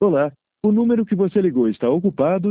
Olá, o número que você ligou está ocupado.